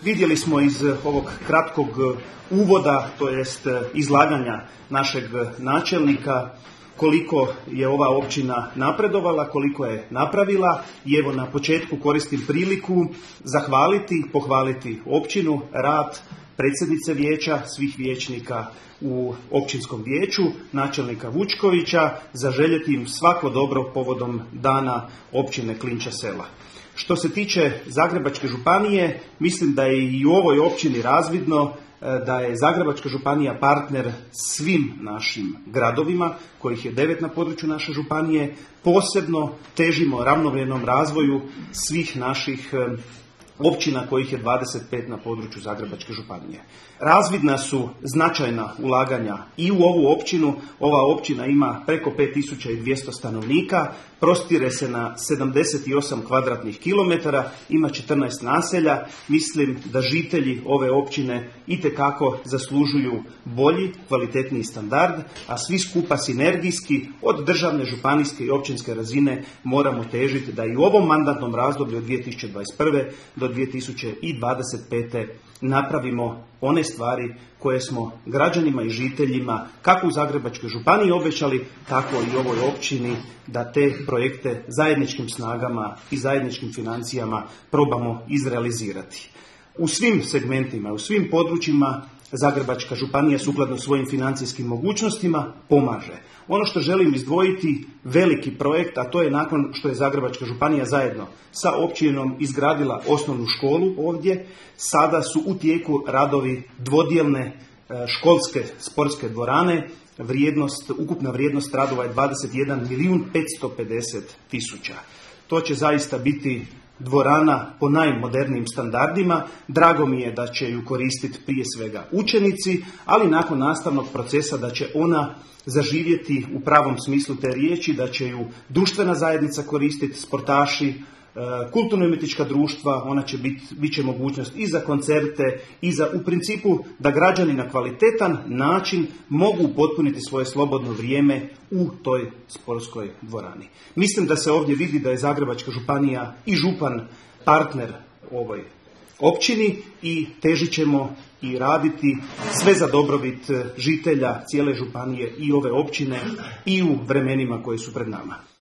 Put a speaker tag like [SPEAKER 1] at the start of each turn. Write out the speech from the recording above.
[SPEAKER 1] Vidjeli smo iz ovog kratkog uvoda, to jest izlaganja našeg načelnika, koliko je ova općina napredovala, koliko je napravila i evo na početku koristim priliku pohvaliti općinu, rad predsjednice vijeća, svih vijećnika u općinskom vijeću, načelnika Vučkovića, zaželjeti im svako dobro povodom dana općine Klinča sela. Što se tiče Zagrebačke županije, mislim da je i u ovoj općini razvidno da je Zagrebačka županija partner svim našim gradovima, kojih je 9 na području naše županije. Posebno težimo ravnomjernom razvoju svih naših općina kojih je 25 na području Zagrebačke županije. Razvidna su značajna ulaganja i u ovu općinu. Ova općina ima preko 5200 stanovnika, prostire se na 78 kvadratnih kilometara, ima 14 naselja. Mislim da žitelji ove općine itekako zaslužuju bolji, kvalitetniji standard, a svi skupa sinergijski od državne, županijske i općinske razine moramo težiti da i u ovom mandatnom razdoblju od 2021. do 2025. napravimo one stvari koje smo građanima i žiteljima kako u Zagrebačkoj županiji obećali, tako i ovoj općini, da te projekte zajedničkim snagama i zajedničkim financijama probamo izrealizirati. U svim segmentima, u svim područjima Zagrebačka županija sukladno svojim financijskim mogućnostima pomaže. Ono što želim izdvojiti, veliki projekt, a to je nakon što je Zagrebačka županija zajedno sa općinom izgradila osnovnu školu ovdje, sada su u tijeku radovi dvodjelne školske sportske dvorane. Ukupna vrijednost radova je 21.550.000. To će zaista biti dvorana po najmodernijim standardima. Drago mi je da će ju koristiti prije svega učenici, ali nakon nastavnog procesa da će ona zaživjeti u pravom smislu te riječi, da će ju društvena zajednica koristiti, sportaši, kulturno-umjetnička društva. Ona će bit će mogućnost i za koncerte i za u principu da građani na kvalitetan način mogu potpuniti svoje slobodno vrijeme u toj sportskoj dvorani. Mislim da se ovdje vidi da je Zagrebačka županija i župan partner ovoj općini i težit ćemo i raditi sve za dobrobit žitelja cijele županije i ove općine i u vremenima koje su pred nama.